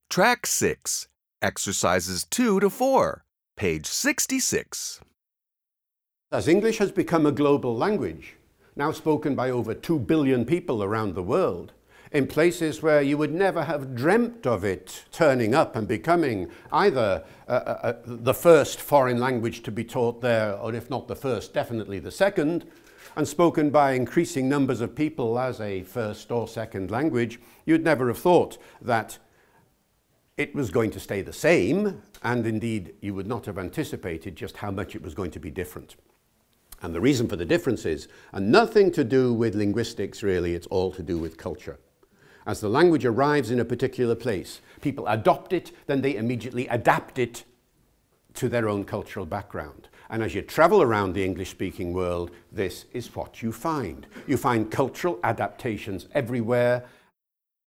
Track 6, Exercises 2 to 4, page 66. As English has become a global language, now spoken by over 2 billion people around the world, in places where you would never have dreamt of it turning up and becoming either the first foreign language to be taught there, or if not the first, definitely the second, and spoken by increasing numbers of people as a first or second language, you'd never have thought that it was going to stay the same, and indeed you would not have anticipated just how much it was going to be different. And the reason for the differences are nothing to do with linguistics really, it's all to do with culture. As the language arrives in a particular place, people adopt it, then they immediately adapt it to their own cultural background. And as you travel around the English-speaking world, this is what you find. You find cultural adaptations everywhere,